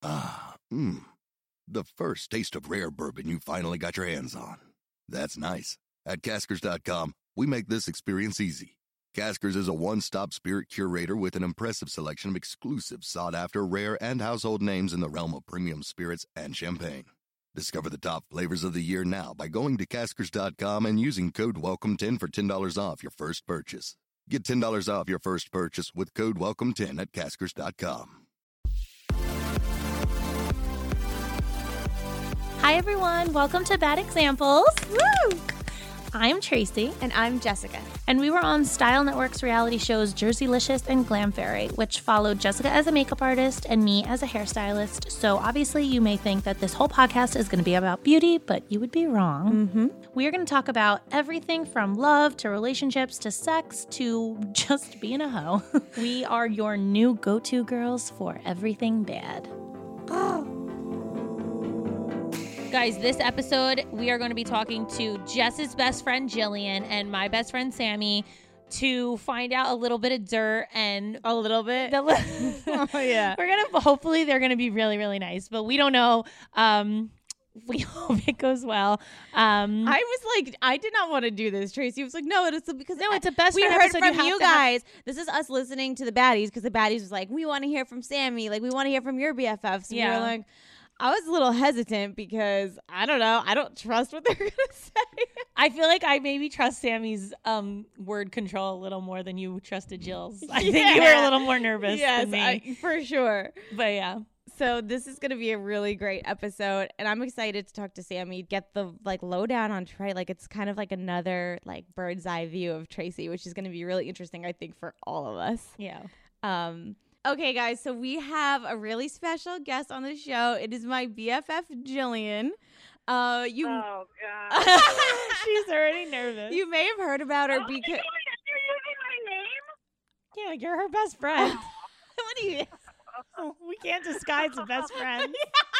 The first taste of rare bourbon you finally got your hands on. That's nice. At Caskers.com, we make this experience easy. Caskers is a one-stop spirit curator with an impressive selection of exclusive, sought-after, rare, and household names in the realm of premium spirits and champagne. Discover the top flavors of the year now by going to Caskers.com and using code WELCOME10 for $10 off your first purchase. Get $10 off your first purchase with code WELCOME10 at Caskers.com. Hi, everyone. Welcome to Bad Examples. Woo! I'm Tracy. And I'm Jessica. And we were on Style Network's reality shows Jerseylicious and Glam Fairy, which followed Jessica as a makeup artist and me as a hairstylist. So obviously you may think that this whole podcast is going to be about beauty, but you would be wrong. Mm-hmm. We are going to talk about everything from love to relationships to sex to just being a hoe. We are your new go-to girls for everything bad. Guys, this episode, we are going to be talking to Jess's best friend, Jillian, and my best friend, Sammy, to find out a little bit of dirt and A little bit? oh, yeah. Hopefully, they're going to be really, really nice, but we don't know. We hope it goes well. I was like, I did not want to do this. Tracy was like, no, it's because it's a best we friend heard episode. from you guys. This is us listening to the baddies because the baddies was like, we want to hear from Sammy. Like, we want to hear from your BFFs. We were like, I was a little hesitant because I don't know. I don't trust what they're going to say. I feel like I maybe trust Sammy's word control a little more than you trusted Jill's. I think you were a little more nervous than me. For sure. But yeah. So this is going to be a really great episode, and I'm excited to talk to Sammy, get the lowdown on Trey. It's kind of like another bird's eye view of Tracy, which is going to be really interesting, I think, for all of us. Yeah. Okay, guys, so we have a really special guest on the show. It is my BFF, Jillian. Oh, God. She's already nervous. You may have heard about her because... You're using my name? Yeah, you're her best friend. What do you... we can't disguise a best friend.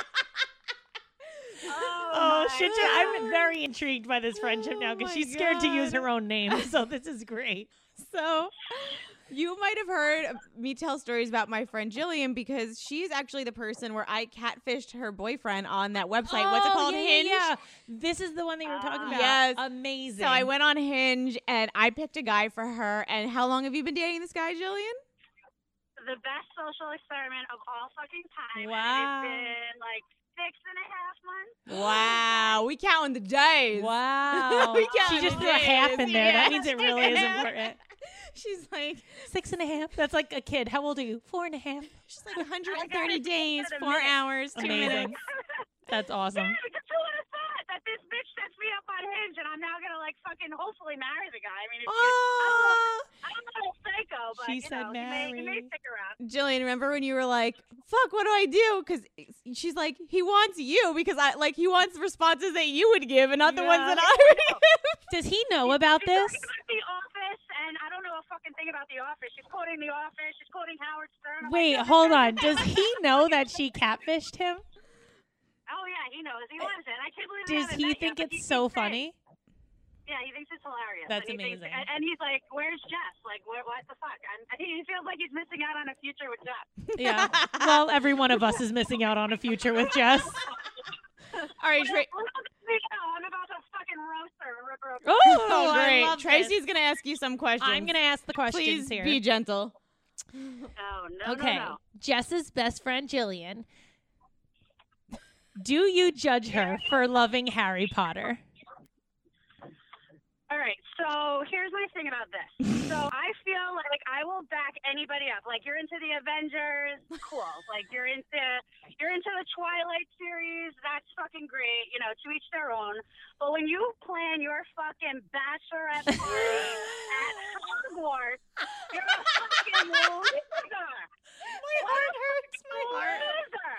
Shit! I'm very intrigued by this friendship now because she's scared to use her own name. So this is great. So you might have heard me tell stories about my friend Jillian because she's actually the person where I catfished her boyfriend on that website. What's it called? Hinge? Yeah. This is the one that you were talking about. Yes. Amazing. So I went on Hinge and I picked a guy for her. And how long have you been dating this guy, Jillian? The best social experiment of all fucking time. Wow. And it's been 6.5 months. Wow. We counting the days. Wow. She just threw a half in there. That means it really is important. She's like 6.5. That's like a kid. How old are you? 4.5. She's like 130 days, 4 hours, 2 Amazing. minutes. That's awesome. Yeah, because who would have thought that this bitch sets me up on Hinge and I'm now going to fucking hopefully marry the guy. I mean, I'm not a psycho, but She said he may marry. stick around. Jillian, remember when you were like, fuck, what do I do? Because she's like, he wants you because he wants responses that you would give and not the ones that I would give. Does he know about She's this? talking about The Office, and I don't know a fucking thing about The Office. She's quoting The Office. She's quoting Howard Stern. I'm Wait, like, hold on. Does he know that she catfished him? Oh, yeah, he knows. He loves it. I can't believe Does he think it's so funny? Yeah, he thinks it's hilarious. That's and he amazing. And he's like, where's Jess? What the fuck? And he feels like he's missing out on a future with Jess. Yeah. Well, every one of us is missing out on a future with Jess. All right, I'm about to fucking roast her. Rip her up. Oh, great. I love Tracy's going to ask you some questions. I'm going to ask the questions Please here. be gentle. Oh, no, Okay. no. Jess's best friend, Jillian. Do you judge her for loving Harry Potter? All right, so here's my thing about this. So I feel like I will back anybody up. You're into the Avengers, cool. You're into the Twilight series, that's fucking great. To each their own. But when you plan your fucking bachelorette party at Hogwarts, you're a fucking loser. My heart hurts. My heart. Loser.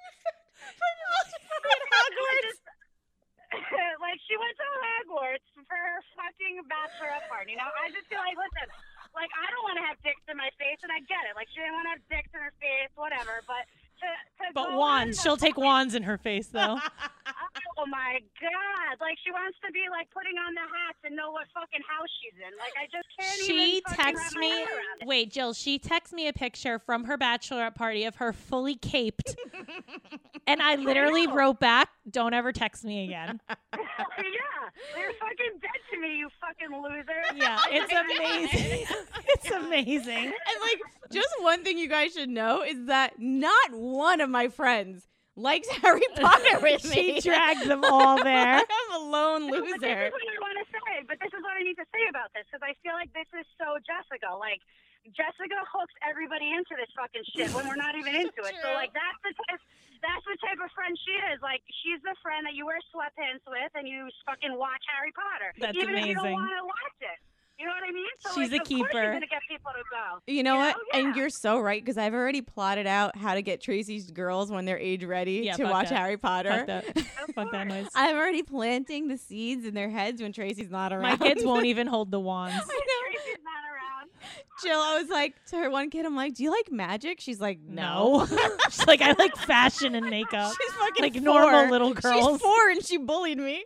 Hogwarts. She went to Hogwarts for her fucking bachelorette party. Now, I just feel listen, I don't want to have dicks in my face, and I get it. She didn't want to have dicks in her face, whatever. But But wands. She'll take wands in her face, though. Oh my God. Like, she wants to be like putting on the hats and know what fucking house she's in. Like, I just can't She even fucking texts wrap my me. head around it. Wait, Jill. She texts me a picture from her bachelorette party of her fully caped, and I literally know. wrote back, "Don't ever text me again." Yeah. You're fucking dead to me, you fucking loser. Yeah, it's amazing. It's amazing. And like, just one thing you guys should know is that not one of my friends likes Harry Potter with me. She dragged them all there. I'm a lone But this is loser. what I want to say. But this is what I need to say about this, because I feel like this is so Jessica. Like, Jessica hooks everybody into this fucking shit when we're not even into it. So, like, that's the type of friend she is. Like, she's the friend that you wear sweatpants with and you fucking watch Harry Potter. That's even if you don't amazing. want to watch it. You know what I mean? So, She's like, a of course keeper. you're going to get people to go. You know what? Yeah. And you're so right, because I've already plotted out how to get Tracy's girls when they're age ready Yeah, to fuck watch that. Harry Potter. Fuck that. Fuck that noise. I'm already planting the seeds in their heads when Tracy's not around. My kids won't even hold the wands. I know. Tracy's not around. Jill, I was like, to her one kid, I'm like, do you like magic? She's like, no. She's like, I like fashion and makeup. She's fucking Like 4. normal little girls. She's 4 and she bullied me.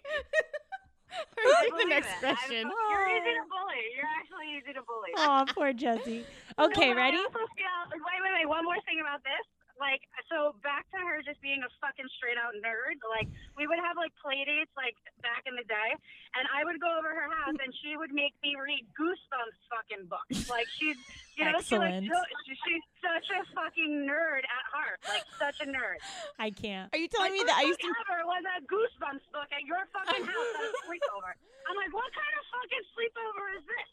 I Like the believe next it. question. You're easy to bully. You're actually easy to bully. Oh, poor Jessie. Okay, No, but ready? I also feel, wait. One more thing about this. Like, so back to her just being a fucking straight out nerd. Like, we would have like play dates like back in the day, and I would go over her house and she would make me read Goosebumps fucking books. Like, she's, you know, Excellent. she's such a fucking nerd at heart. Like, such a nerd. I can't. Are you telling me Like, that I what used to? ever was a Goosebumps book at your fucking house at a sleepover? I'm like, what kind of fucking sleepover is this?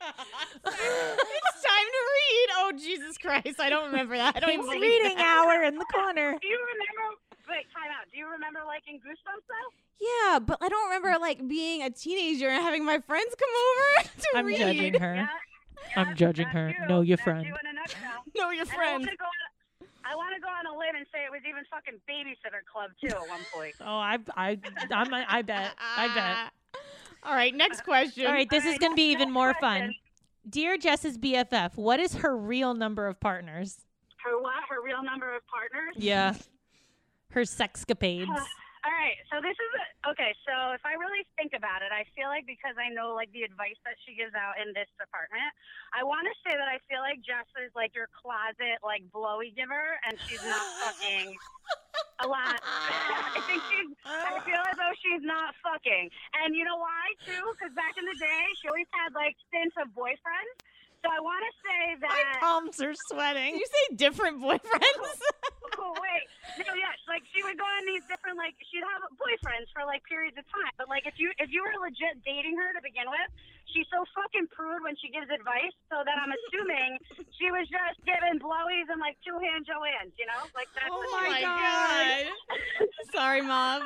It's time to read. Oh, Jesus Christ. I don't remember that. I don't even It's believe reading that. hour in the corner. Do you remember? Wait, time out. Do you remember liking Goosebumps though? Yeah, but I don't remember like being a teenager and having my friends come over to I'm read. judging her. Yeah, I'm judging that's her. you. Know your That's friend. You in a nutshell. No, your friend. I want to go on a limb and say it was even fucking Babysitter Club too at one point. Oh, I bet. I bet. All right, next question. All right, this is Alright, going to be even next more question. fun. Dear Jess's BFF, what is her real number of partners? Her what? Her real number of partners? Yeah. Her sexcapades. All right, so this is okay. So if I really think about it, I feel like because I know like the advice that she gives out in this department, I want to say that I feel like Jess is like your closet like blowy giver, and she's not fucking a lot. I feel as though she's not fucking, and you know why too? Because back in the day, she always had like stints of boyfriends. So I want to say My that. palms are sweating. Did you say different boyfriends? Oh, wait. No, yes. Like, she would go on these different, like, she'd have boyfriends for, like, periods of time. But, like, if you were legit dating her to begin with, she's so fucking prude when she gives advice, so that I'm assuming she was just giving blowies and, like, two-hand Joannes, you know? Like, that's Oh what my she was. God. Sorry, Mom.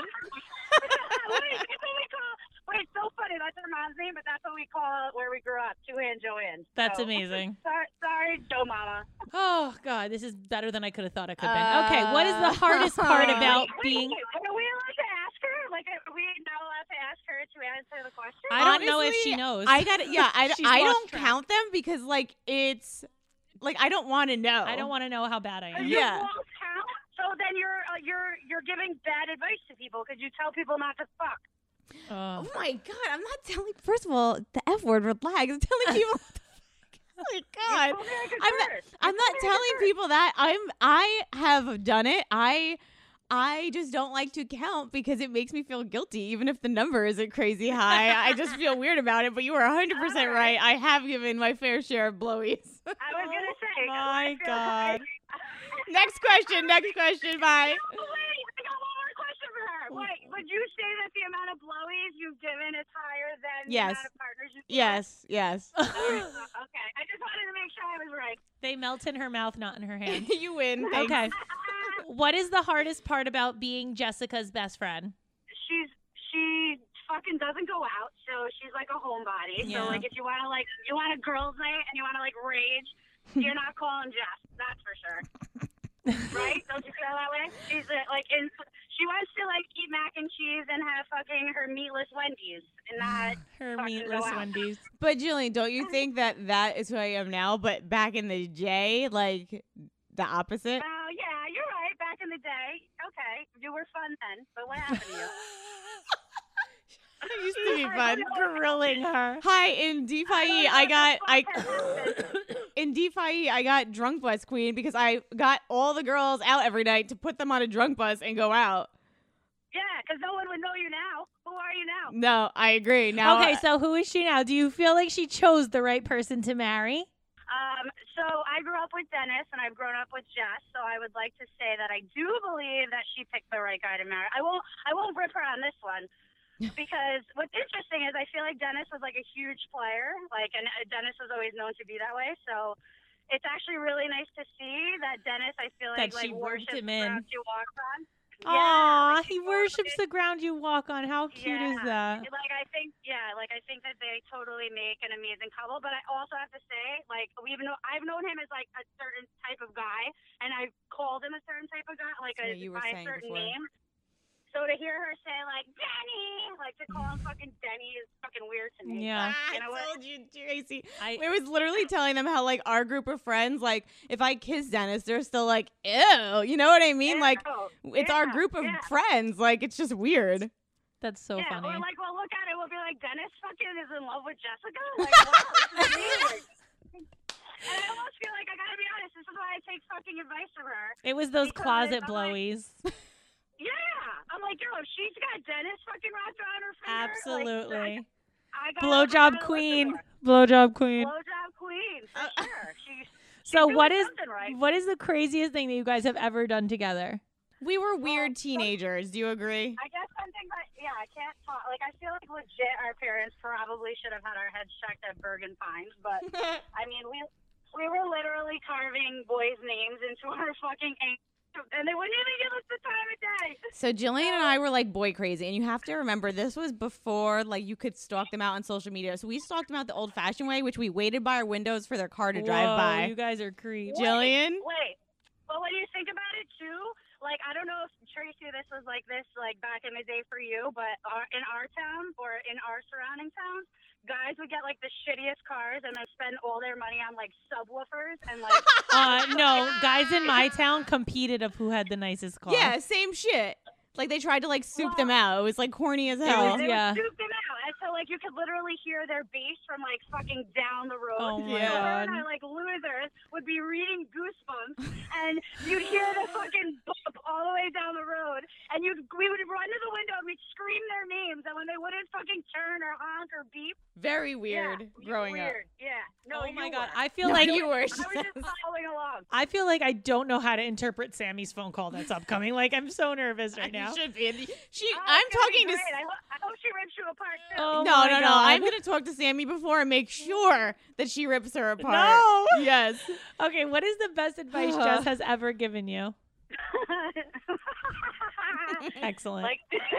Wait, that's what we call. Wait, it's so funny. That reminds me, but that's what we call it where we grew up, two-hand Joannes. That's So, amazing. Sorry, Joe Mama. Oh, God, this is better than I could have thought it could have been. Okay, what is the hardest part about being... Are we allowed to ask her? Like, are we not allowed to ask her to answer the question? I don't know if Honestly, she knows. I got yeah. She's I lost don't track. count them because like it's like I don't want to know. I don't want to know how bad I am. You Yeah. won't count? So then you're giving bad advice to people because you tell people not to fuck. Oh my God, I'm not telling. First of all, the F word. Relax. I'm telling people. Oh my God, Told me I could I'm not. curse. I'm You not told me I could telling curse. people that. I have done it. I just don't like to count because it makes me feel guilty, even if the number isn't crazy high. I just feel weird about it. But you were 100% All right. right. I have given my fair share of blowies. I was gonna say. 'cause my I feel God. Next question. Next question. Bye. Wait, I got one more question for her. Wait, would you say that the amount of blowies you've given is higher than Yes. the amount of partners you've Yes. Yes. given? Okay, I just wanted to make sure I was right. They melt in her mouth, not in her hand. You win. Thanks. Okay. What is the hardest part about being Jessica's best friend? She fucking doesn't go out, so she's like a homebody. Yeah. So like if you want a girls' night and you want to like rage, you're not calling Jess. That's for sure. Right? Don't you feel that way? She's she wants to like eat mac and cheese and have fucking her meatless Wendy's and not Her fucking meatless go out. Wendy's. But Jillian, don't you think that is who I am now? But back in the day, like the opposite. Oh yeah, you're right. Back in the day, okay, you were fun then. But what happened to you? It used to be fun. Grilling her. Hi, in DeFi, in DeFi, I got drunk bus queen because I got all the girls out every night to put them on a drunk bus and go out. Yeah, because no one would know you now. Who are you now? No, I agree. Now, Okay, so who is she now? Do you feel like she chose the right person to marry? So I grew up with Dennis, and I've grown up with Jess. So I would like to say that I do believe that she picked the right guy to marry. I won't rip her on this one, because what's interesting is I feel like Dennis was like a huge player, and Dennis was always known to be that way. So it's actually really nice to see that Dennis, I feel like, That she roped worships him the in. ground you walk on. Aw, he she worships the ground you walk on. How cute is that? I think that they totally make an amazing couple. But I also have to say, I've known him as like a certain type of guy, and I've called him a certain type of guy, by a certain name. So to hear her say like Denny, to call him fucking Denny is fucking weird to me. Yeah. But, I told you, Tracy. I was literally telling them how our group of friends, if I kiss Dennis, they're still like, ew. You know what I mean? It's our group of friends. It's just weird. That's so funny. Or we'll look at it, we'll be like, Dennis fucking is in love with Jessica? Wow, this is amazing. And I almost feel like, I gotta be honest, this is why I take fucking advice from her. It was those Because closet I'm blowies. Yeah. I'm like, yo, if she's got Dennis fucking wrapped around her finger. Absolutely. I Blowjob queen. Blowjob queen. Blowjob queen, for sure. So doing what is something right. what is the craziest thing that you guys have ever done together? We were weird teenagers. Do you agree? I guess something that, I can't talk. I feel like legit our parents probably should have had our heads checked at Bergen Pines. But, I mean, we were literally carving boys' names into our fucking ink, and they wouldn't even give us the time of day. So Jillian and I were boy crazy, and you have to remember this was before you could stalk them out on social media. So we stalked them out the old-fashioned way, which we waited by our windows for their car to drive by. You guys are creeps. Jillian? Wait. But when you think about it, too, I don't know if, Tracy, this was like this, back in the day for you, but in our town or in our surrounding towns, guys would get, the shittiest cars and then spend all their money on, subwoofers and, No, guys in my town competed of who had the nicest car. Yeah, same shit. They tried to, soup them out. It was, corny as hell. They Yeah. would scoop them out. And so, you could literally hear their bass from, fucking down the road. Oh, my So her God. and I, losers, would be reading Goosebumps, and you'd hear the fucking bump all the way down the road, and we would run to the window, and we'd scream their names, and when they wouldn't fucking turn or honk or beep. Very weird growing up. Yeah. No, Oh my you God. were. I feel No, like you were. I was just following along. I feel like I don't know how to interpret Sammy's phone call that's upcoming. I'm so nervous right now. You should be. Oh, I'm it's gonna be talking to. great. I hope she rips you apart, too. Oh No. my God. I'm gonna talk to Sammy before and make sure that she rips her apart. No. Yes. Okay, what is the best advice Jess has ever given you? Excellent.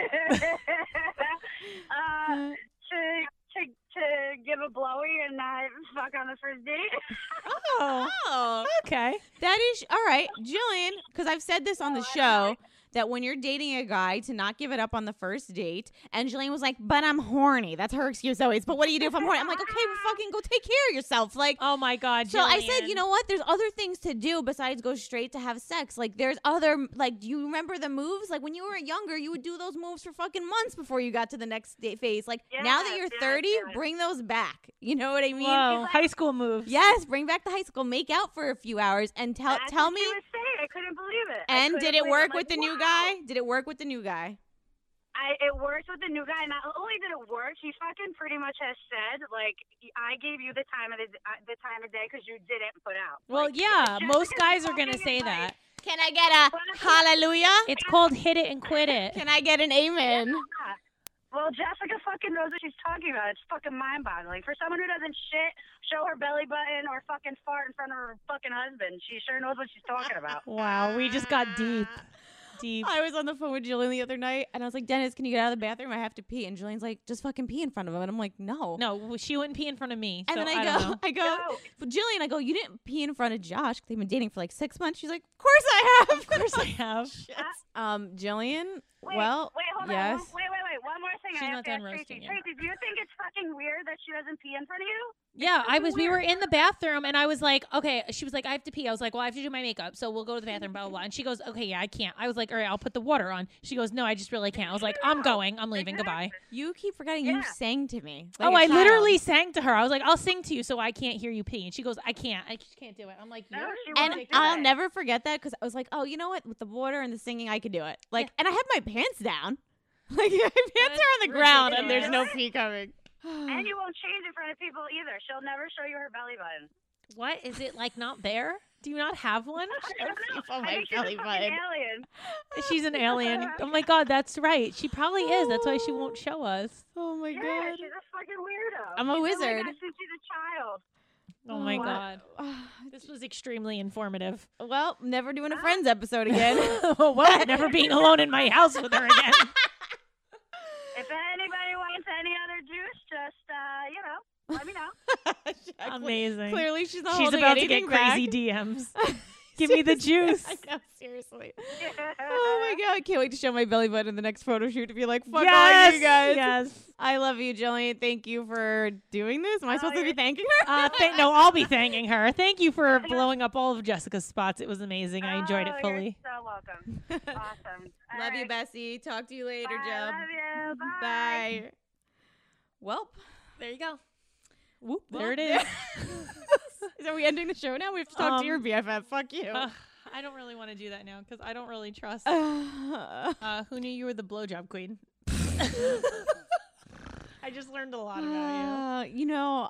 To give a blowy and not fuck on the first date. Oh, okay. That is all right, Jillian. Because I've said this on the show that when you're dating a guy, to not give it up on the first date. And Jillian was like, "But I'm horny." That's her excuse always. But what do you do if I'm horny? I'm like, "Okay, well, fucking go take care of yourself." Oh my God, So I said, Jillian. you know what? There's other things to do besides go straight to have sex. There's other, do you remember the moves? When you were younger, you would do those moves for fucking months before you got to the next phase. Now that you're 30, bring those back. You know what I mean? Whoa, high school moves. Yes, bring back the high school. Make out for a few hours and tell me. That's what she was saying. I couldn't believe it. And did it work with the new guy? Did it work with the new guy? It worked with the new guy. Not only did it work, he fucking pretty much has said, I gave you the time of day because you didn't put out. Well, yeah, most guys are gonna say that. Can I get a hallelujah? It's called hit it and quit it. Can I get an amen? Well, Jessica fucking knows what she's talking about. It's fucking mind-boggling. For someone who doesn't show her belly button or fucking fart in front of her fucking husband, she sure knows what she's talking about. Wow, we just got deep. I was on the phone with Jillian the other night, and I was like, "Dennis, can you get out of the bathroom? I have to pee." And Jillian's like, "Just fucking pee in front of him." And I'm like, "No." No, she wouldn't pee in front of me. And so then I don't know. but Jillian, I go, "You didn't pee in front of Josh. They've been dating for 6 months." She's like, "Of course I have." Of course I have. Jillian. Wait, Well, wait, hold yes. on. Wait. One more thing She's I not have to done ask roasting Tracy. you. Tracy, do you think it's fucking weird that she doesn't pee in front of you? Yeah, we were weird. in the bathroom and I was like, okay, she was like, I have to pee. I was like, well, I have to do my makeup. So we'll go to the bathroom, blah, blah, blah. And she goes, okay, yeah, I can't. I was like, all right, I'll put the water on. She goes, no, I just really can't. I was like, I'm going. I'm leaving. Goodbye. You keep forgetting you Yeah. sang to me. Oh, like a I child. literally sang to her. I was like, I'll sing to you so I can't hear you pee. And she goes, I can't. I just can't do it. I'm like, No, you're she And won't do I'll it. never forget that because I was like, oh, you know what? With the water and the singing, I could do it. Like, and I had my pants down. Like, my pants That's are on the ground and there's no ridiculous. pee coming. And you won't change in front of people either. She'll never show you her belly button. What? Is it like not there? Do you not have one? I don't know. Oh, my I think she's belly a fucking button. alien. She's an alien. Oh my God, that's right. She probably is. That's why she won't show us. Oh my Yeah, god. she's a fucking weirdo. I'm a She's been like wizard. that since she's a child. Oh my What? God. This was extremely informative. Well, never doing a Friends episode again. Well, never being alone in my house with her again. If anybody wants any other juice, just, let me know. Amazing. Clearly, she's not She's holding about to get anything back. crazy DMs. Give me the juice. I know, seriously. Oh my god, I can't wait to show my belly button in the next photo shoot to be like, fuck all Yes, you guys. yes. I love you, Jillian. Thank you for doing this. Am I supposed to be you're- thanking her? No, I'll be thanking her. Thank you for blowing up all of Jessica's spots. It was amazing. I enjoyed it Oh, fully. You're so welcome. Awesome. All Love you, right. Bessie. Talk to you later, Bye, Joe. love you. Bye. Bye. Welp. There you go. Whoop, Well, there it is. Are we ending the show now? We have to talk to your BFF. Fuck you. I don't really want to do that now because I don't really trust. Who knew you were the blowjob queen? I just learned a lot about You know,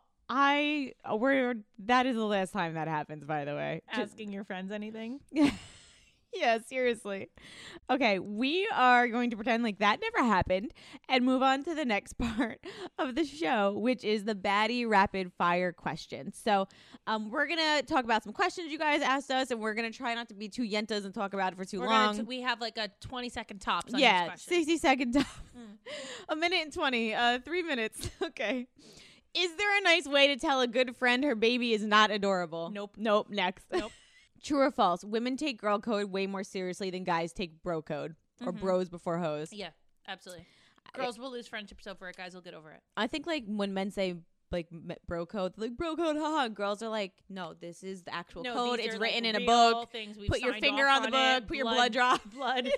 that is the last time that happens, by the way. you. Asking your friends anything. Yeah, seriously. Okay, we are going to pretend like that never happened and move on to the next part of the show, which is the baddie rapid fire questions. So we're going to talk about some questions you guys asked us, and we're going to try not to be too yentas and talk about it for too long. We have like a 20-second tops on each Yeah, question. 60-second top. A minute and 20. 3 minutes. Okay. Is there a nice way to tell a good friend her baby is not adorable? Nope. Next. Nope. True or false? Women take girl code way more seriously than guys take bro code or bros before hoes. Yeah, absolutely. Girls will lose friendships over it. Guys will get over it. I think like when men say like bro code, like bro code, haha. Girls are like, no, this is the actual code. these It's are, written like, in a real book. Things we've Put your signed finger off on the book. it. Put your blood drop. Blood.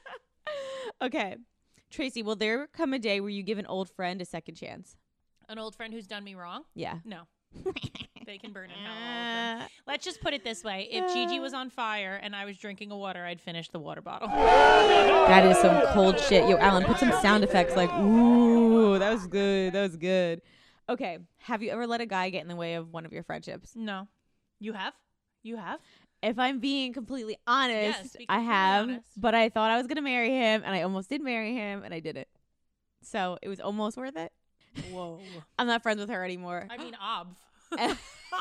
Okay, Tracy, will there come a day where you give an old friend a second chance? An old friend who's done me wrong? Yeah. No. They can burn in hell, all of them. Let's just put it this way. If Gigi was on fire and I was drinking a water, I'd finish the water bottle. That is some cold shit. Yo, Alan, put some sound effects like, ooh, that was good. That was good. Okay. Have you ever let a guy get in the way of one of your friendships? No. You have? You have? If I'm being completely honest, Yes, be I completely have, honest. but I thought I was going to marry him, and I almost did marry him, and I didn't. So it was almost worth it. Whoa. I'm not friends with her anymore. I mean, I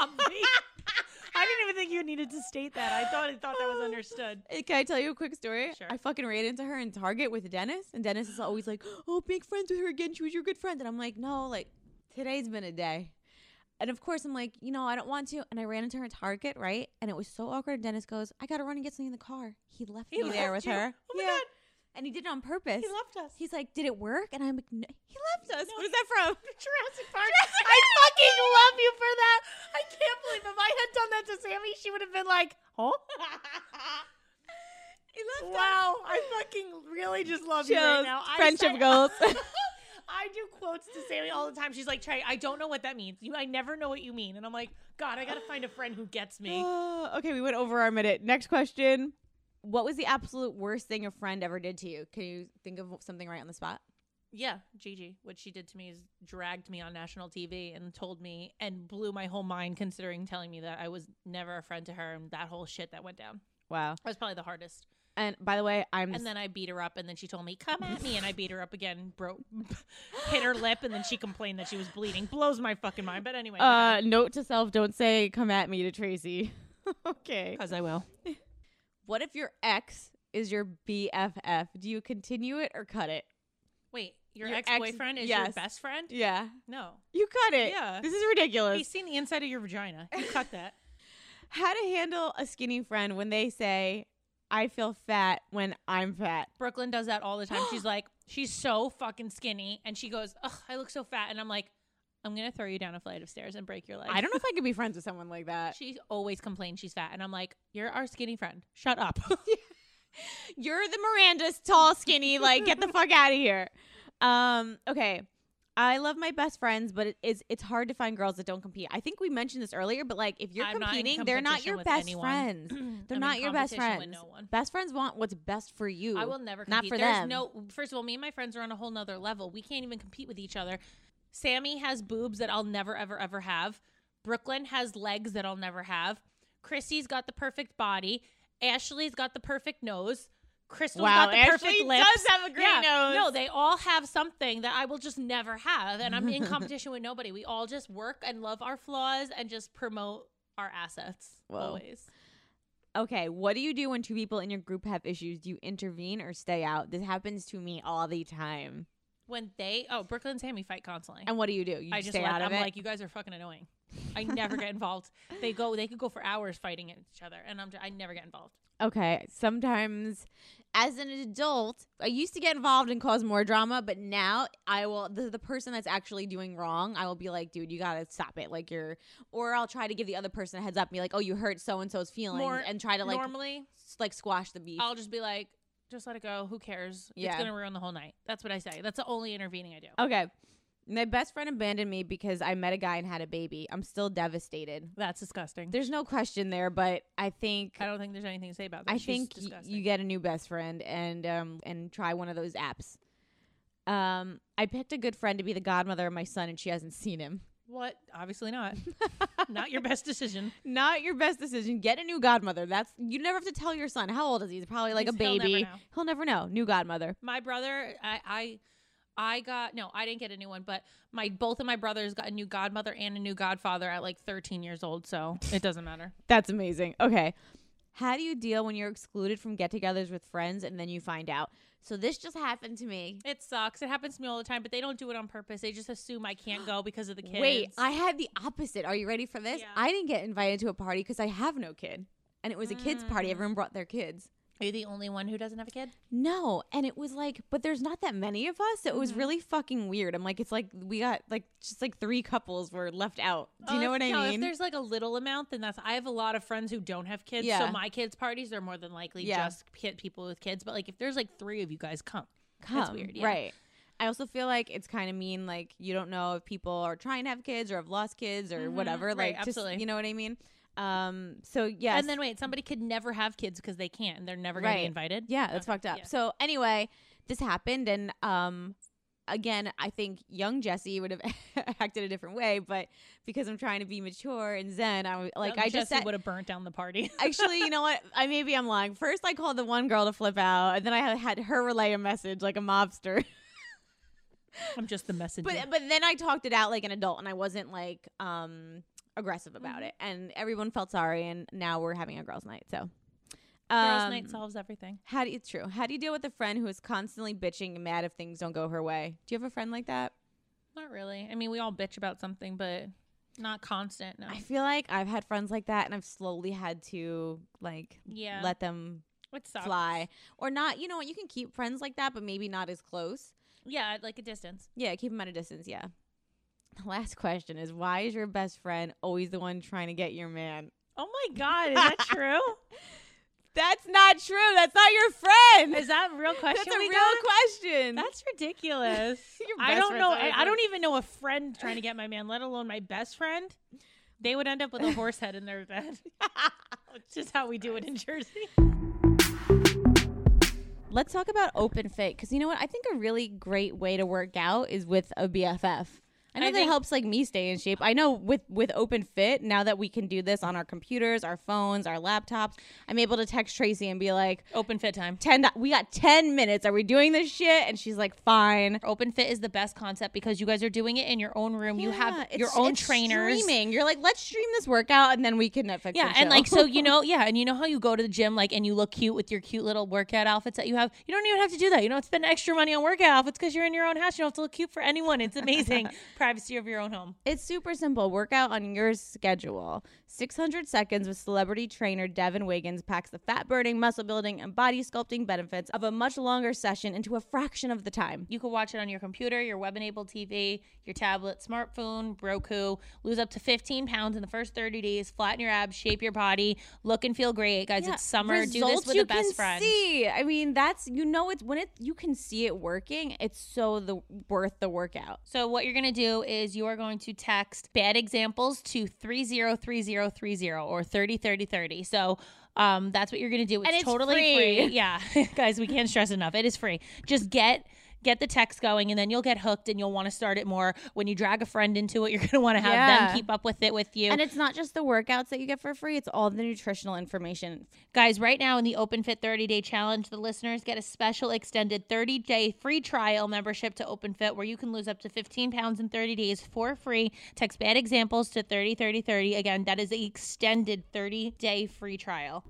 didn't even think you needed to state that. I thought that was understood. Can I tell you a quick story? Sure. I fucking ran into her in Target with Dennis, and Dennis is always like, oh, make friends with her again. She was your good friend. And I'm like, no, like, today's been a day. And of course, I'm like, I don't want to. And I ran into her in Target, right? And it was so awkward. Dennis goes, I got to run and get something in the car. He left me there with left you? her. Oh my God. And he did it on purpose. He left us. He's like, did it work? And I'm like, no. He left us. What is that from? Jurassic Park. I fucking love you for that. I can't believe if I had done that to Sammy, she would have been like, huh? He left Wow. I fucking really just love you right Shows now. friendship goals. I do quotes to Sammy all the time. She's like, Trey, I don't know what that means. I never know what you mean. And I'm like, God, I got to find a friend who gets me. Okay, we went over our minute. Next question. What was the absolute worst thing a friend ever did to you? Can you think of something right on the spot? Yeah, Gigi. What she did to me is dragged me on national TV and told me and blew my whole mind considering telling me that I was never a friend to her and that whole shit that went down. Wow. That was probably the hardest. And by the way, And then I beat her up and then she told me, come at me. And I beat her up again, hit her lip. And then she complained that she was bleeding. Blows my fucking mind. But anyway. note to self, don't say come at me to Tracy. Okay. Because I will. What if your ex is your BFF? Do you continue it or cut it? Wait, your Your ex-boyfriend is your best friend? Yeah. No. You cut it. Yeah. This is ridiculous. He's seen the inside of your vagina. You cut that. How to handle a skinny friend when they say, I feel fat when I'm fat. Brooklyn does that all the time. She's like, she's so fucking skinny. And she goes, ugh, I look so fat. And I'm like, I'm going to throw you down a flight of stairs and break your leg. I don't know if I could be friends with someone like that. She always complains she's fat. And I'm like, you're our skinny friend. Shut up. You're the Miranda's tall, skinny. Like, get the fuck out of here. Okay. I love my best friends, but it's hard to find girls that don't compete. I think we mentioned this earlier, but like if you're competing, they're not your best friends. They're not your best friends. No one. Best friends want what's best for you. I will never Not compete. for There's them. no. First of all, me and my friends are on a whole nother level. We can't even compete with each other. Sammy has boobs that I'll never, ever, ever have. Brooklyn has legs that I'll never have. Chrissy's got the perfect body. Ashley's got the perfect nose. Crystal's got the perfect Ashley lips. does have a great nose. No, they all have something that I will just never have. And I'm in competition with nobody. We all just work and love our flaws and just promote our assets. Whoa. Always. Okay, what do you do when two people in your group have issues? Do you intervene or stay out? This happens to me all the time. When Brooklyn and Sammy fight constantly. And what do? You I just stay out of it? I'm like, you guys are fucking annoying. I never get involved. They could go for hours fighting at each other, and I never get involved. Okay, sometimes as an adult, I used to get involved and cause more drama, but now I will, the person that's actually doing wrong, I will be like, dude, you gotta stop it. Like or I'll try to give the other person a heads up and be like, oh, you hurt so-and-so's feelings, and try to normally squash the beef. I'll just be like, just let it go. Who cares? Yeah. It's gonna ruin the whole night. That's what I say. That's the only intervening I do. Okay. My best friend abandoned me because I met a guy and had a baby. I'm still devastated. That's disgusting. There's no question there, but I don't think there's anything to say about that. I think you get a new best friend and try one of those apps. I picked a good friend to be the godmother of my son, and she hasn't seen him. What? Obviously not. Not your best decision. Not your best decision. Get a new godmother. You never have to tell your son. How old is he? He's probably like a baby. He'll never know. New godmother. My brother, I didn't get a new one, but both of my brothers got a new godmother and a new godfather at like 13 years old, so it doesn't matter. That's amazing. Okay. How do you deal when you're excluded from get-togethers with friends and then you find out? So this just happened to me. It sucks. It happens to me all the time, but they don't do it on purpose. They just assume I can't go because of the kids. Wait, I had the opposite. Are you ready for this? Yeah. I didn't get invited to a party because I have no kid. And it was a kids' party. Everyone brought their kids. Are you the only one who doesn't have a kid? No. And it was like, but there's not that many of us. So it was really fucking weird. I'm like, it's like we got just 3 couples were left out. Do you know what I mean? If there's like a little amount, then I have a lot of friends who don't have kids. Yeah. So my kids' parties are more than likely just people with kids. But like if there's like 3 of you guys, come. That's weird. Yeah. Right. I also feel like it's kind of mean. Like you don't know if people are trying to have kids or have lost kids or whatever. Right, Like, absolutely. Just, you know what I mean? So yes. And then wait, somebody could never have kids because they can't and they're never going to be invited. Yeah, that's fucked up. Yeah. So anyway, this happened, and again, I think young Jesse would have acted a different way, but because I'm trying to be mature and zen, Jesse would have burnt down the party. Actually, you know what? I'm lying. First, I called the one girl to flip out, and then I had her relay a message like a mobster. I'm just the messenger. But then I talked it out like an adult, and I wasn't like aggressive about it, and everyone felt sorry, and now we're having a girls' night. So girls' night solves everything. It's true. How do you deal with a friend who is constantly bitching and mad if things don't go her way? Do you have a friend like that? Not really. I mean, we all bitch about something, but not constant. No. I feel like I've had friends like that, and I've slowly had to let them fly, or not. You know what? You can keep friends like that, but maybe not as close. Yeah, like a distance. Yeah, keep them at a distance. Yeah. The last question is, why is your best friend always the one trying to get your man? Oh my God, is that true? That's not true. That's not your friend. Is that a real question? That's a real question. That's ridiculous. I don't know. I don't even know a friend trying to get my man, let alone my best friend. They would end up with a horse head in their bed. It's just how we do it in Jersey. Let's talk about Open Fit, because you know what? I think a really great way to work out is with a BFF. I know that helps like me stay in shape. I know with Open Fit, now that we can do this on our computers, our phones, our laptops, I'm able to text Tracy and be like, Open Fit time. We got 10 minutes. Are we doing this shit? And she's like, fine. Open Fit is the best concept because you guys are doing it in your own room. You have your own trainers. Streaming. You're like, let's stream this workout and then we can Netflix. Yeah, and like, so you know, and you know how you go to the gym and you look cute with your cute little workout outfits that you have. You don't even have to do that. You don't spend extra money on workout outfits because you're in your own house. You don't have to look cute for anyone. It's amazing. privacy of your own home. It's super simple. Workout on your schedule. 600 seconds with celebrity trainer Devin Wiggins packs the fat burning, muscle building, and body sculpting benefits of a much longer session into a fraction of the time. You can watch it on your computer, your web-enabled TV, your tablet, smartphone, Roku. Lose up to 15 pounds in the first 30 days. Flatten your abs, shape your body, look and feel great. Guys, it's summer. Do this with a best friend. See. I mean, that's, it's when you can see it working, it's so worth the workout. So what you're going to do is you are going to text bad examples to 303030 or 303030. So that's what you're going to do. It's totally free. Yeah. Guys, we can't stress enough. It is free. Just get the text going, and then you'll get hooked, and you'll want to start it more. When you drag a friend into it, you're going to want to have them keep up with it with you. And it's not just the workouts that you get for free. It's all the nutritional information. Guys, right now in the OpenFit 30-Day Challenge, the listeners get a special extended 30-day free trial membership to OpenFit where you can lose up to 15 pounds in 30 days for free. Text bad examples to 303030. Again, that is the extended 30-day free trial.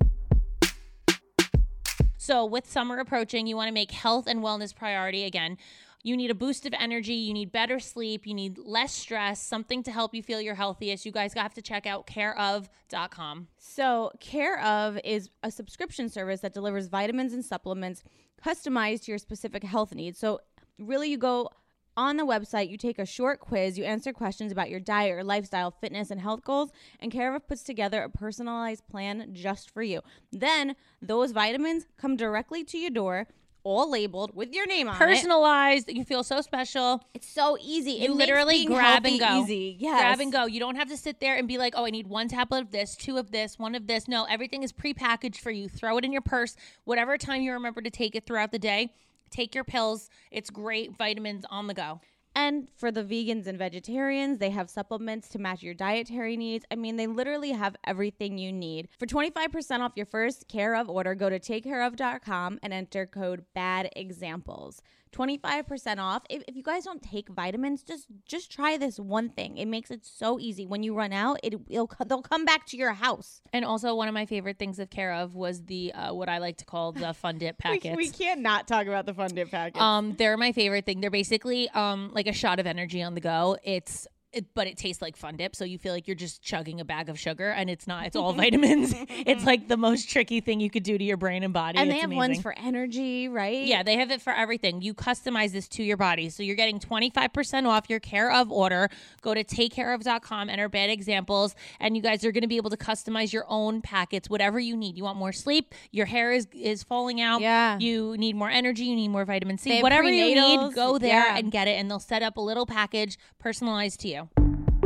So with summer approaching, you want to make health and wellness priority again. You need a boost of energy. You need better sleep. You need less stress, something to help you feel your healthiest. You guys have to check out careof.com. So Care of is a subscription service that delivers vitamins and supplements customized to your specific health needs. So really, you go on the website, you take a short quiz, you answer questions about your diet or lifestyle, fitness, and health goals, and Care of puts together a personalized plan just for you. Then those vitamins come directly to your door, all labeled with your name on it. Personalized. You feel so special. It's so easy. You literally grab and go. Easy. Yes. Grab and go. You don't have to sit there and be like, oh, I need 1 tablet of this, 2 of this, 1 of this. No, everything is prepackaged for you. Throw it in your purse. Whatever time you remember to take it throughout the day, take your pills. It's great. Vitamins on the go. And for the vegans and vegetarians, they have supplements to match your dietary needs. I mean, they literally have everything you need. For 25% off your first Care of order, go to takecareof.com and enter code BADEXAMPLES. 25% off. If you guys don't take vitamins, just try this one thing. It makes it so easy. When you run out, they'll come back to your house. And also, one of my favorite things of Care of was the what I like to call the Fun Dip packets. We can't not talk about the Fun Dip packets. They're my favorite thing. They're basically like a shot of energy on the go. But it tastes like Fun Dip, so you feel like you're just chugging a bag of sugar, and it's not. It's all vitamins. It's like the most tricky thing you could do to your brain and body. And it's they have amazing. ones for energy, right? Yeah, they have it for everything. You customize this to your body. So you're getting 25% off your Care of order. Go to takecareof.com, enter bad examples, and you guys are going to be able to customize your own packets, whatever you need. You want more sleep, your hair is falling out, you need more energy, you need more vitamin C. Whatever you need, go there and get it, and they'll set up a little package personalized to you.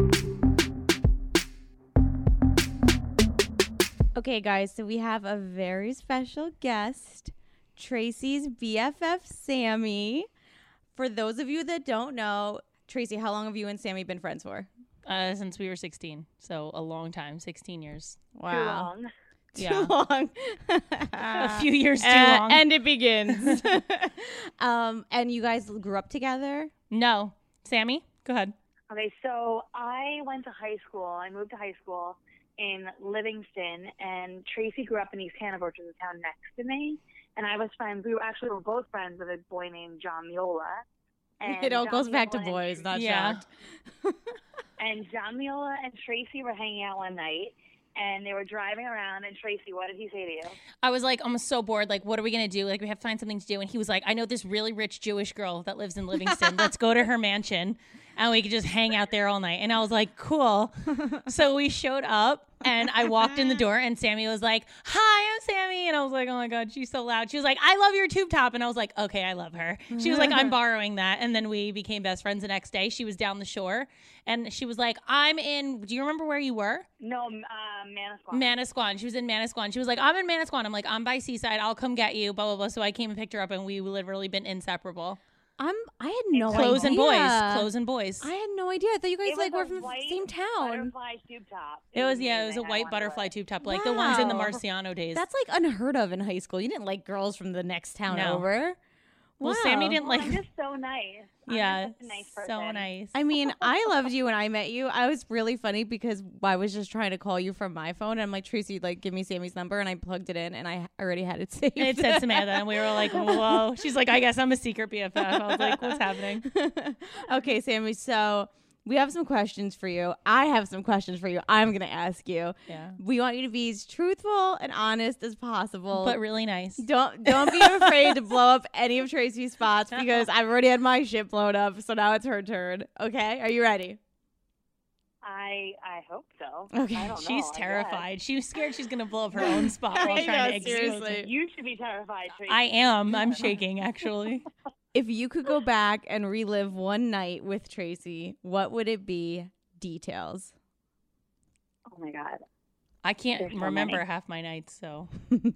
Okay, guys, so we have a very special guest, Tracy's BFF, Sammy. For those of you that don't know, Tracy, how long have you and Sammy been friends for? Since we were 16, so a long time, 16 years. Wow. Too long. Yeah. Too long. A few years too long. And it begins. And you guys grew up together? No. Sammy, go ahead. Okay, so I went to high school. I moved to high school in Livingston, and Tracy grew up in East Hanover, which is a town next to me. And I was friends. We were both friends with a boy named John Miola. And It all John goes back to Miola boys, not Yeah. shocked. And John Miola and Tracy were hanging out one night, and they were driving around. And Tracy, what did he say to you? I was like, I'm so bored. Like, what are we going to do? Like, we have to find something to do. And he was like, I know this really rich Jewish girl that lives in Livingston. Let's go to her mansion, and we could just hang out there all night. And I was like, cool. So we showed up, and I walked in the door, and Sammy was like, hi, I'm Sammy. And I was like, oh my God, she's so loud. She was like, I love your tube top. And I was like, okay, I love her. She was like, I'm borrowing that. And then we became best friends the next day. She was down the shore, and she was like, do you remember where you were? No, Manasquan. Manasquan. She was in Manasquan. She was like, I'm in Manasquan. I'm like, I'm by Seaside. I'll come get you, blah, blah, blah. So I came and picked her up, and we literally been inseparable. I had no Clothes idea. Clothes and boys. I had no idea. I thought you guys It was were a from the white same town. Butterfly tube top. It was a amazing. I white wanted butterfly it. tube top, like the ones in the Wow. Marciano days. That's like unheard of in high school. You didn't like girls from the next town No. over. Well, Wow. Sammy didn't Well, like. I'm just so nice. Yeah, I'm just a nice person. so nice. I mean, I loved you when I met you. I was really funny because I was just trying to call you from my phone. And I'm like, Tracy, like, give me Sammy's number. And I plugged it in, and I already had it saved. And it said Samantha, and we were like, whoa. She's like, I guess I'm a secret BFF. I was like, what's happening? Okay, Sammy. So We have some questions for you. I have some questions for you. I'm going to ask you. Yeah. We want you to be as truthful and honest as possible. But really nice. Don't be afraid to blow up any of Tracy's spots because I've already had my shit blown up. So now it's her turn. Okay. Are you ready? I hope so. Okay. I don't know, She's I guess. terrified. She's scared she's going to blow up her own spot while I trying know, to expose seriously. it. You should be terrified, Tracy. I am. I'm shaking, actually. If you could go back and relive one night with Tracy, what would it be? Details. Oh my God. I can't There's so remember many. half my nights, so.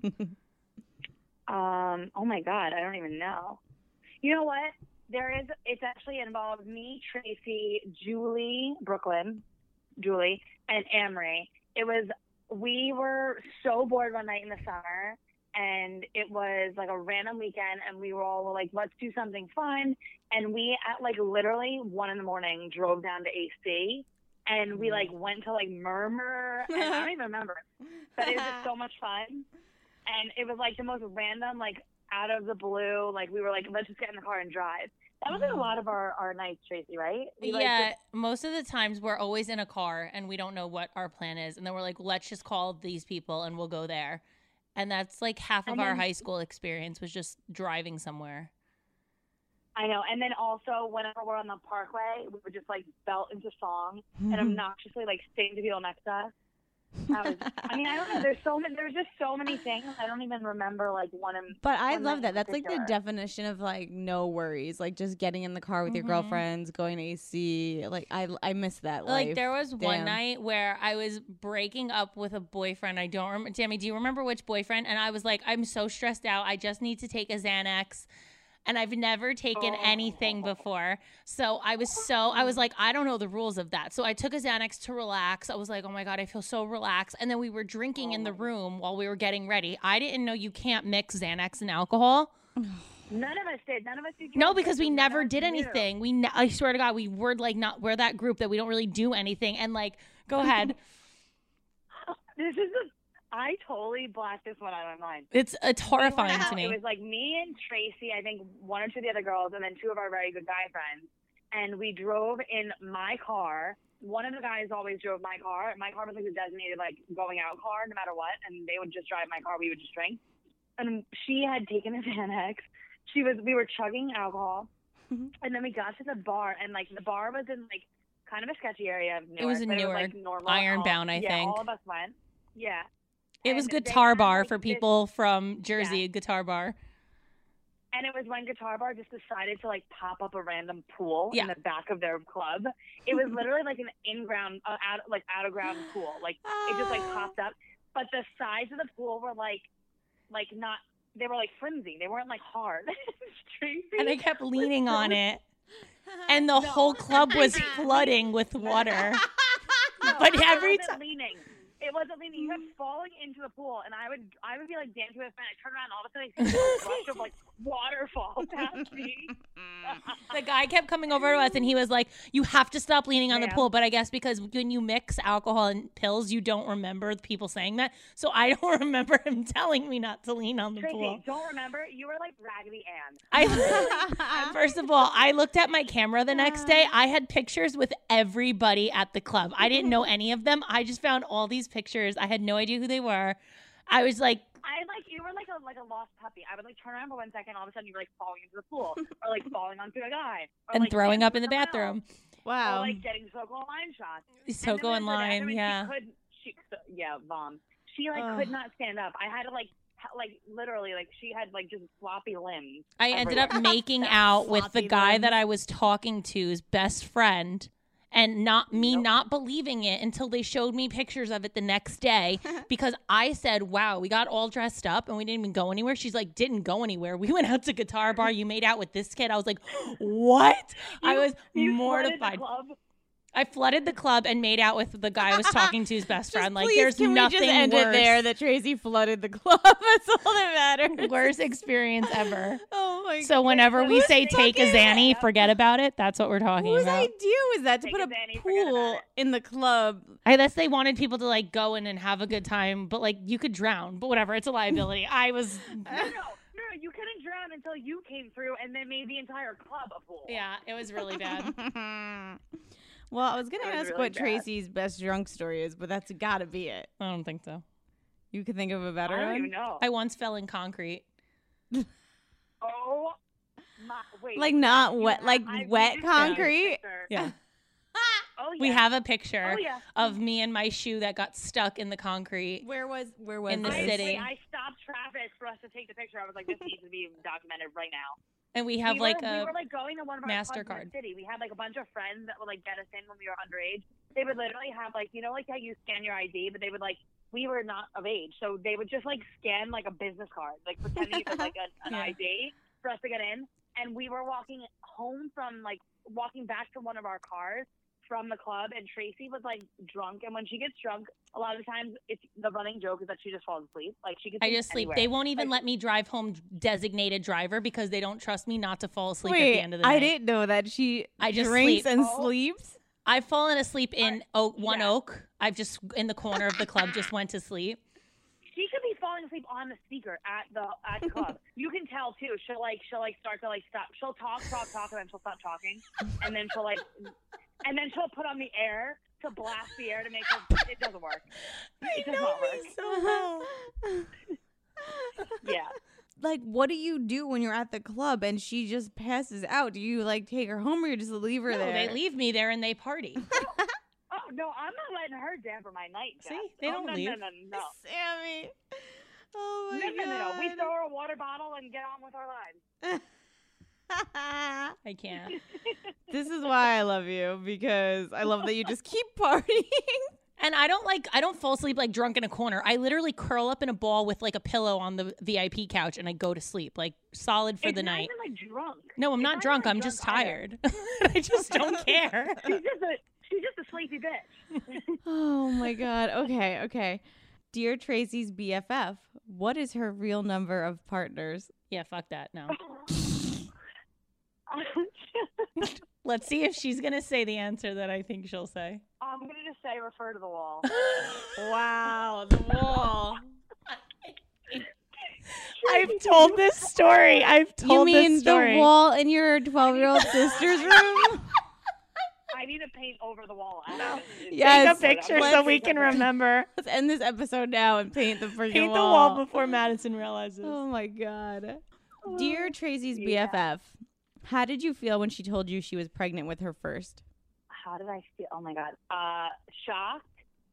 Oh my God, I don't even know. You know what? It's actually involved me, Tracy, Julie, and Amory. We were so bored one night in the summer, and it was like a random weekend, and we were all like, let's do something fun. And we at like literally 1 a.m. drove down to AC, and we like went to like Murmur, and I don't even remember, but it was just so much fun. And it was like the most random, like out of the blue, like we were like, let's just get in the car and drive. That was like a lot of our nights, Tracy, right? We, like, Yeah, most of the times we're always in a car and we don't know what our plan is. And then we're like, let's just call these people and we'll go there. And that's like half of And our then- high school experience was just driving somewhere. I know. And then also whenever we're on the parkway, we would just like belt into song and obnoxiously like sing to people next to us. I don't know. There's just so many things. I don't even remember like one. But I one love night that. in That's like the particular. definition of like no worries. Like just getting in the car with your girlfriends, going to AC. Like I miss that life. Like there was one Damn. night where I was breaking up with a boyfriend. I don't remember. Tammy, do you remember which boyfriend? And I was like, I'm so stressed out. I just need to take a Xanax. And I've never taken anything before. So I was like, I don't know the rules of that. So I took a Xanax to relax. I was like, oh my God, I feel so relaxed. And then we were drinking in the room while we were getting ready. I didn't know you can't mix Xanax and alcohol. None of us did. None of us did. No, because we None never of us did knew. anything. I swear to God, we're that group that we don't really do anything. And like, go ahead. I totally blacked this one out of my mind. It's horrifying to It me. was like me and Tracy, I think one or two of the other girls, and then two of our very good guy friends. And we drove in my car. One of the guys always drove my car. My car was like a designated like going out car no matter what. And they would just drive my car. We would just drink. And she had taken a Xanax. We were chugging alcohol. And then we got to the bar, and like the bar was in like kind of a sketchy area of Newark. It was in but Newark, like normal. Ironbound, I Yeah, think. all of us went. Yeah. It was And they Guitar had, Bar like, for this- people from Jersey, Guitar Bar. And it was when Guitar Bar just decided to like pop up a random pool Yeah. in the back of their club. It was literally like an in-ground, out of ground pool. Like it just like popped up, but the sides of the pool were like not. They were like flimsy. They weren't like hard. Tracy And I kept was leaning so- on it. And the whole club was flooding with water. No, But it every wasn't leaning. It wasn't leaning. You kept falling into the pool, and I would be like dancing with a friend. I turn around, and all of a sudden I see a rush of like waterfall past me. The guy kept coming over to us and he was like, you have to stop leaning on the Yeah. pool. But I guess because when you mix alcohol and pills, you don't remember people saying that. So I don't remember him telling me not to lean on the Tracy, pool. don't remember? You were like Raggedy Ann. First of all, I looked at my camera the next day. I had pictures with everybody at the club. I didn't know any of them. I just found all these pictures. I had no idea who they were. I was like, You were like a lost puppy. I would like turn around for 1 second, all of a sudden you were like falling into the pool, or like falling onto a guy, or, and like, throwing dancing up in the with someone bathroom. else, or Wow. like getting Soko and Lime shots. Soko and Lime, yeah. Vom. She like could not stand up. I had to like literally like she had like just floppy limbs. I ended up making out with the floppy guy limbs. that I was talking to's best friend. And not believing it until they showed me pictures of it the next day because I said, wow, we got all dressed up and we didn't even go anywhere. She's like, didn't go anywhere. We went out to Guitar Bar. You made out with this kid. I was like, what? I was You mortified. flooded the club. I flooded the club and made out with the guy I was talking to's best friend. Like, Please, there's can nothing we just end worse. it there that Tracy flooded the club? That's all that matters. Worst experience ever. Oh my god. So whenever we Who's say take a fucking- Xanny, forget about it. That's what we're talking Whose about. idea was that to Take put a a Xanny, forget about pool it. in the club? I guess they wanted people to like go in and have a good time, but like you could drown, but whatever, it's a liability. I was, No, you couldn't drown until you came through and then made the entire club a pool. yeah, it was really bad. Well, I was gonna That was ask really what bad. Tracy's best drunk story is, but that's gotta be it. I don't think so. You could think of a better I don't one. even know. I once fell in concrete. Oh my! Wait. Like not you wet, have- like I wet need to see this concrete. picture. Yeah. Oh yeah. We have a picture Oh yeah. of me and my shoe that got stuck in the concrete. Where was In the this? city. I stopped traffic for us to take the picture. I was like, this needs to be documented right now. And we have we like were, a we were like going to one of our clubs in MasterCard. the city. We had like a bunch of friends that would like get us in when we were underage. They would literally have like, you know, like how you scan your ID, but they would like, we were not of age, so they would just like scan like a business card, like pretending it was like an Yeah. ID for us to get in. And we were walking back to one of our cars from the club, and Tracy was like drunk. And when she gets drunk, a lot of the times it's the running joke is that she just falls asleep. Like she could I just sleep. anywhere. They won't even Like, let me drive home designated driver because they don't trust me not to fall asleep at Wait, the end of the I night. didn't know that she I just drinks sleep. and Oh. sleeps. I've fallen asleep in one yeah. oak. I've just in the corner of the club just went to sleep. she could be falling asleep on the speaker at the club. You can tell too. She'll start to stop. She'll talk, and then she'll stop talking, and then she'll put on the air to blast the air to make her. It doesn't work. It does not work. So well. Yeah. Like, what do you do when you're at the club and she just passes out? Do you like take her home or you just leave her No, there? they leave me there and they party. Oh no, I'm not letting her damper my night. Jess. See? They don't no, leave. No. Sammy. Oh my No. We god. throw her a water bottle and get on with our lives. I can't. This is why I love you, because I love that you just keep partying. And I don't fall asleep like drunk in a corner. I literally curl up in a ball with like a pillow on the VIP couch and I go to sleep like solid for It's the not night. even like drunk. No, I'm It's not drunk. even, I'm like, just drunk either. tired. I just don't care. She's just a sleepy bitch. Oh my god. Okay. Dear Tracy's BFF, what is her real number of partners? Yeah, fuck that. No. Let's see if she's going to say the answer that I think she'll say. I'm gonna just say refer to the wall. Wow, the wall. I've told this story. I've You told mean this story. the wall in your 12-year-old sister's room? I need to paint over the wall. Yes. Yes. Take a picture so we can remember. Let's end this episode now and paint the freaking Paint the wall. wall before Madison realizes. Oh my god. Dear Tracy's BFF, how did you feel when she told you she was pregnant with her first? How did I feel? Oh my god. Shocked.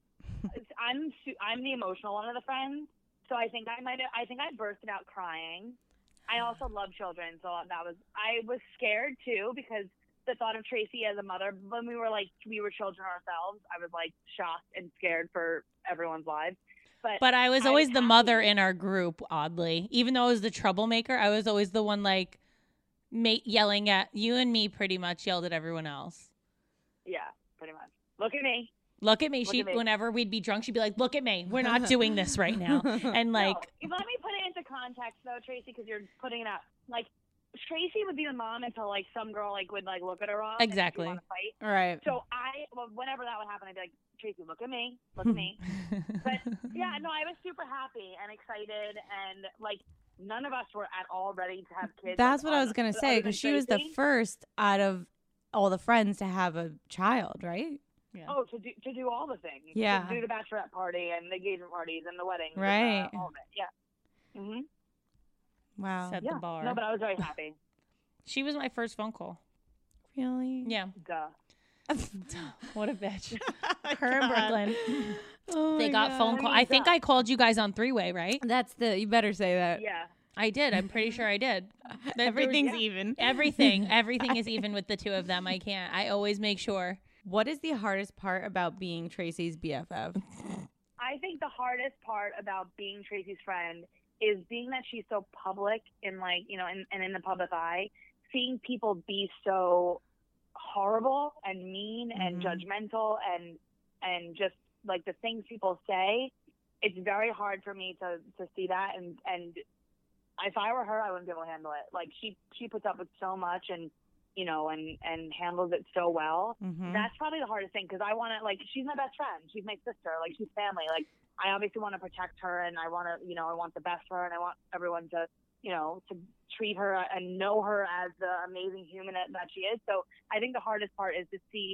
I'm the emotional one of the friends, so I think I bursted out crying. I also love children, so I was scared too, because the thought of Tracy as a mother, when we were children ourselves, I was like shocked and scared for everyone's lives. But I was always the happy. mother in our group, oddly. Even though I was the troublemaker, I was always the one like yelling at you, and me pretty much yelled at everyone else. Yeah, pretty much. Look at me. Look at me. Look at me. Whenever we'd be drunk, she'd be like, look at me. We're not doing this right now. And like, No, let me put it into context though, Tracy, because you're putting it out. Like, Tracy would be the mom until like some girl would look at her wrong. Exactly. And she'd want to fight. Right. So whenever that would happen, I'd be like, Tracy, look at me. Look at me. But yeah, no, I was super happy and excited, and like none of us were at all ready to have kids. That's like, what I was going to say, other than because she was the Tracy. first out of all the friends to have a child, right? yeah. Oh, to do all the things. Yeah. To do the bachelorette party and the engagement parties and the weddings. Right. And, all of it. Yeah. Mhm. Wow. Set Yeah. the bar. No, but I was very happy. She was my first phone call. Really? Yeah. Duh. What a bitch. Her in Brooklyn. Oh They my got God. phone call. I think I called you guys on three-way, right? You better say that. Yeah. I did. I'm pretty sure I did. Everything's even. Everything is even with the two of them. I always make sure. What is the hardest part about being Tracy's BFF? I think the hardest part about being Tracy's friend is being that she's so public in and in the public eye, seeing people be so horrible and mean and judgmental and just like the things people say. It's very hard for me to see that, and if I were her, I wouldn't be able to handle it. Like she puts up with so much and handles it so well. Mm-hmm. That's probably the hardest thing, because I want to, like, she's my best friend. She's my sister. Like, she's family. Like, I obviously want to protect her, and I want to, I want the best for her, and I want everyone to, to treat her and know her as the amazing human that she is. So I think the hardest part is to see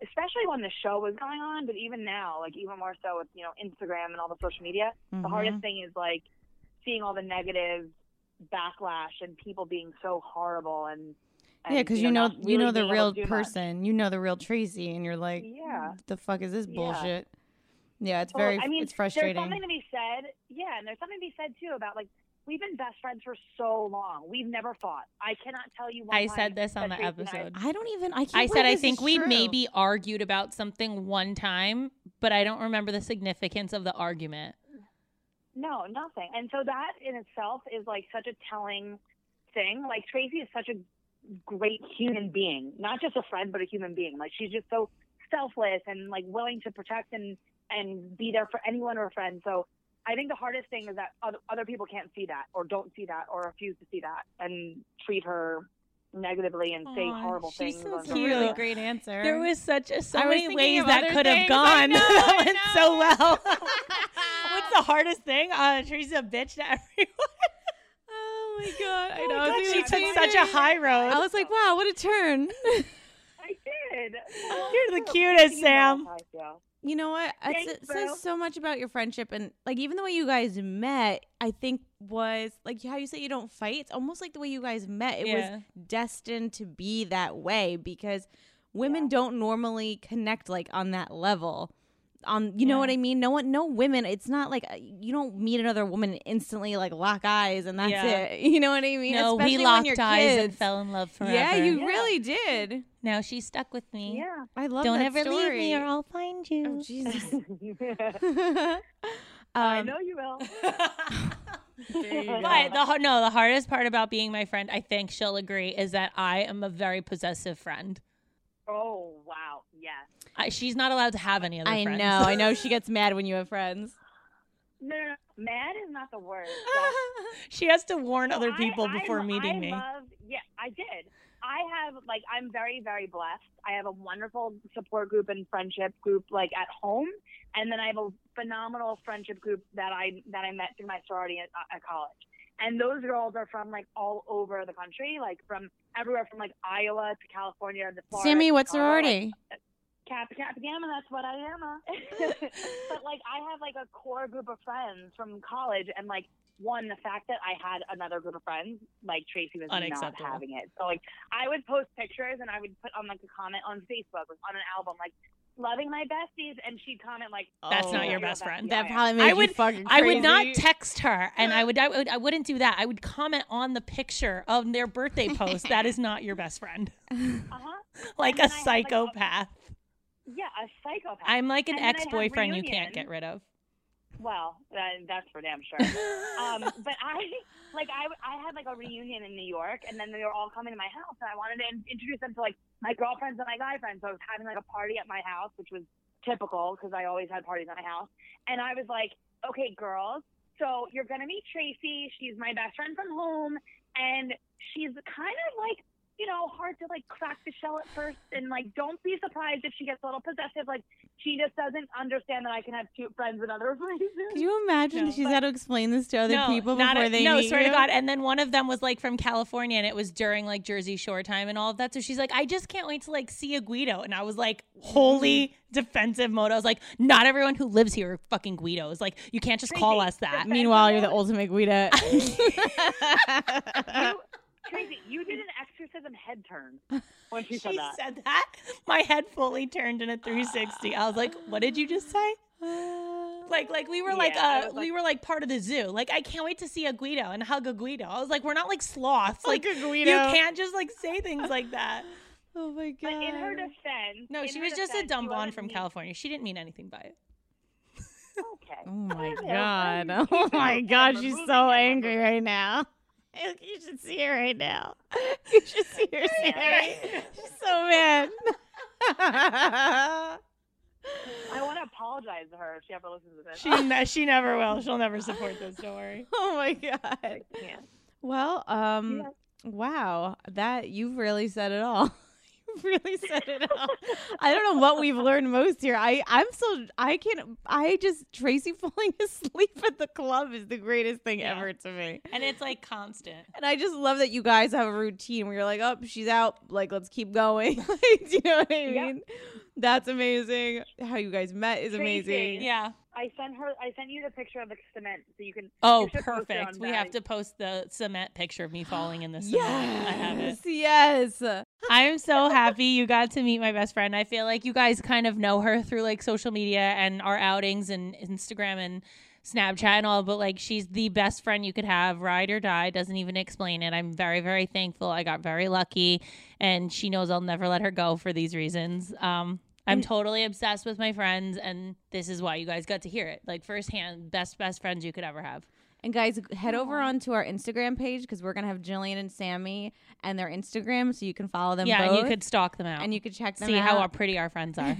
especially when the show was going on, but even now, like even more so with, you know, Instagram and all the social media, the hardest thing is like seeing all the negative backlash and people being so horrible and because you know the real person, you know the real Tracy, and you're like, the fuck is this bullshit? Yeah, it's it's frustrating. There's something to be said, and there's something to be said too about like we've been best friends for so long. We've never fought. I cannot tell you one I time said this on that the Tracy and episode. I said I think we maybe argued about something one time, but I don't remember the significance of the argument. No, nothing. And so that in itself is like such a telling thing. Like Tracy is such a great human being, not just a friend, but a human being. Like she's just so selfless and like willing to protect and be there for anyone or a friend. So I think the hardest thing is that other people can't see that or don't see that or refuse to see that and treat her negatively and say horrible things. That's a really great answer. There was so many ways that could have gone. That went so well. What's the hardest thing? Tracy's a bitch to everyone. Oh my god! I know. She took such a high road. I was like, wow, what a turn. I did. You're the cutest, Sam. You know what? It says so much about your friendship, and like even the way you guys met, I think was like how you say you don't fight. It's almost like the way you guys met. It was destined to be that way because women don't normally connect like on that level. You know what I mean? No women. It's not like you don't meet another woman and instantly like lock eyes and that's it. You know what I mean? No, especially we when locked eyes and fell in love forever. Yeah, you really did. Now she's stuck with me. Yeah, I love Don't that ever story. leave me or I'll find you. Oh, Jesus. I know you will. But the hardest part about being my friend, I think she'll agree, is that I am a very possessive friend. Oh, wow. Yes. She's not allowed to have any other friends. I know. She gets mad when you have friends. No. Mad is not the word. She has to warn other people before meeting me. I did. I'm very, very blessed. I have a wonderful support group and friendship group like at home. And then I have a phenomenal friendship group that I met through my sorority at college. And those girls are from like all over the country, like from everywhere from like Iowa to California to Florida. Sammy, what sorority? Kappa Gamma, that's what I am. But like I have like a core group of friends from college, and like the fact that I had another group of friends, like Tracy was not having it. So like I would post pictures and I would put on like a comment on Facebook on an album like loving my besties, and she'd comment like, "That's not your best friend." That probably made you fucking crazy. I would not text her, and I wouldn't do that. I would comment on the picture of their birthday post. That is not your best friend. Like a psychopath. A psychopath. I'm like an ex-boyfriend you can't get rid of. Well, that's for damn sure. But I had like a reunion in New York, and then they were all coming to my house, and I wanted to introduce them to like my girlfriends and my guy friends. So I was having like a party at my house, which was typical because I always had parties at my house. And I was like, okay, girls, so you're gonna meet Tracy. She's my best friend from home, and she's kind of like, you know, hard to like crack the shell at first, and like don't be surprised if she gets a little possessive. Like she just doesn't understand that I can have cute friends in other places. Can you imagine she's had to explain this to other people before they meet swear you? to God. And then one of them was like from California, and it was during like Jersey Shore time and all of that. So she's like, I just can't wait to like see a Guido. And I was like, holy defensive mode. I was like, not everyone who lives here are fucking Guidos. Like you can't just call us that. Meanwhile, you're the ultimate Guido. Tracy, you did an exorcism head turn when she said that. She said that. My head fully turned in a 360. I was like, what did you just say? Like we were we were like part of the zoo. Like I can't wait to see a Guido and hug a Guido. I was like, we're not like sloths. Like a Guido. You can't just like say things like that. Oh my God. But in her defense. No, she was just a dumb blonde from California. She didn't mean anything by it. Okay. Oh my God. Oh my God. She's so angry right now. You should see her right now. You should see her, Sammy. She's so mad. I want to apologize to her if she ever listens to this. She never will. She'll never support this. Don't worry. Oh my God. Well, wow. That you've really said it all. really set it up. I don't know what we've learned most here. Tracy falling asleep at the club is the greatest thing ever to me. And it's like constant. And I just love that you guys have a routine where you're like, oh, she's out. Like, let's keep going. Do you know what I mean? Yep. That's amazing. How you guys met is amazing. Yeah. I sent you the picture of the cement so you can. Oh, perfect. We have to post the cement picture of me falling in the cement. Yes, I have it. Yes. I am so happy you got to meet my best friend. I feel like you guys kind of know her through like social media and our outings and Instagram and Snapchat and all, but like she's the best friend you could have. Ride or die, doesn't even explain it. I'm very, very thankful. I got very lucky, and she knows I'll never let her go for these reasons. I'm totally obsessed with my friends, and this is why you guys got to hear it. Like firsthand, best friends you could ever have. And guys, head over onto our Instagram page because we're going to have Jillian and Sammy and their Instagram so you can follow them both. Yeah, and you could stalk them out. And you could check them See out. See how pretty our friends are.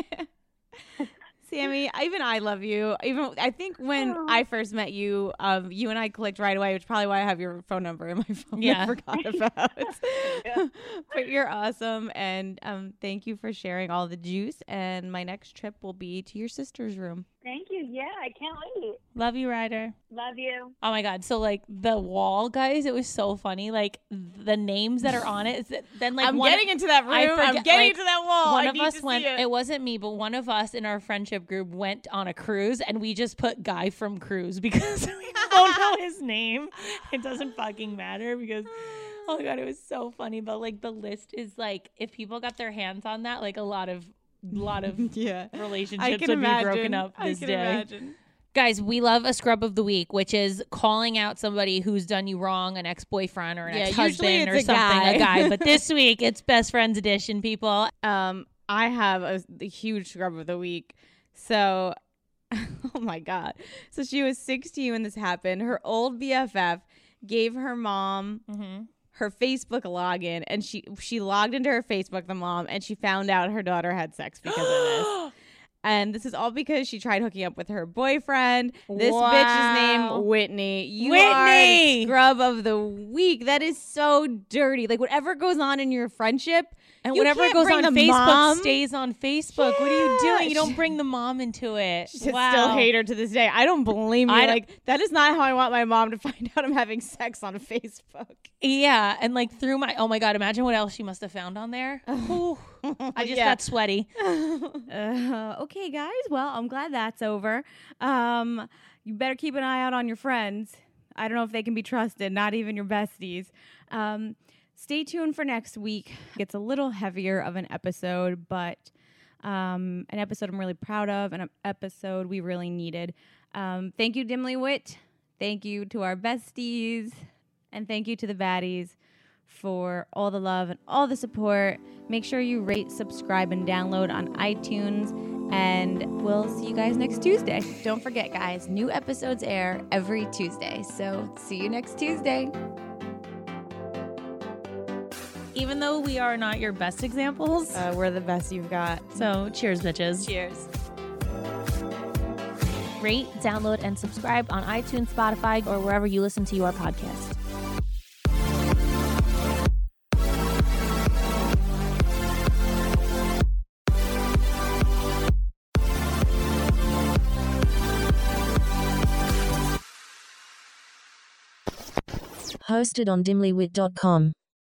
Sammy, even I love you. Even I think when I first met you, you and I clicked right away, which is probably why I have your phone number in my phone. Yeah. I forgot about. Yeah. But you're awesome, and thank you for sharing all the juice. And my next trip will be to your sister's room. Thank you. Yeah, I can't wait. Love you, Ryder. Love you. Oh my God. So like the wall, guys, it was so funny. Like the names that are on it. Then like I'm getting into that room. I'm getting into that wall. One of us went. It wasn't me, but one of us in our friendship group went on a cruise, and we just put Guy from Cruise because we don't know his name. It doesn't fucking matter because. Oh my God, it was so funny. But like the list is like, if people got their hands on that, like a lot of relationships would be broken up this day. Imagine. Guys, we love a scrub of the week, which is calling out somebody who's done you wrong, an ex-boyfriend or an ex-husband or something, a guy. But this week, it's Best Friends Edition, people. I have a huge scrub of the week. So, oh my God. So she was 16 when this happened. Her old BFF gave her mom her Facebook login, and she logged into her Facebook, the mom, and she found out her daughter had sex because of this. And this is all because she tried hooking up with her boyfriend. This bitch is named Whitney. You are the scrub of the week. That is so dirty. Like, whatever goes on in your friendship, and whatever goes on Facebook stays on Facebook. Yeah. What are you doing? You don't bring the mom into it. I still hate her to this day. I don't blame you. Like, that is not how I want my mom to find out I'm having sex on Facebook. Yeah, and like through my, oh my God, imagine what else she must have found on there. I just got sweaty. Okay, guys. Well, I'm glad that's over. You better keep an eye out on your friends. I don't know if they can be trusted, not even your besties. Stay tuned for next week. It's a little heavier of an episode, but an episode I'm really proud of, and an episode we really needed. Thank you, Dimly Wit. Thank you to our besties. And thank you to the baddies for all the love and all the support. Make sure you rate, subscribe, and download on iTunes. And we'll see you guys next Tuesday. Don't forget, guys, new episodes air every Tuesday. So see you next Tuesday. Even though we are not your best examples, we're the best you've got. So cheers, bitches. Cheers. Rate, download, and subscribe on iTunes, Spotify, or wherever you listen to your podcast. Hosted on dimlywit.com.